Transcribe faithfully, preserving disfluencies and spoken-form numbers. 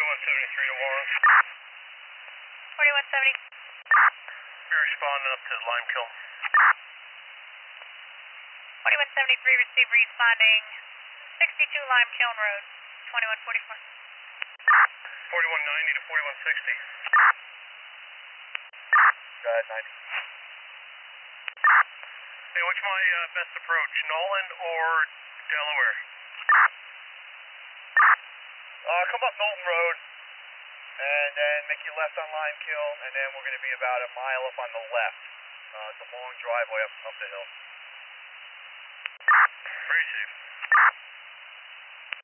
forty-one seventy-three to Warren. forty-one seventy. You're responding up to Limekiln. forty-one seventy-three, receive responding sixty-two Limekiln Road, twenty-one forty-four. forty-one ninety to forty-one sixty. Go ahead, ninety. Hey, what's my uh, best approach, Nolan or Delaware? Uh, come up Knowlton Road, and then make your left on Limekiln, and then we're going to be about a mile up on the left. Uh, it's a long driveway up, up the hill.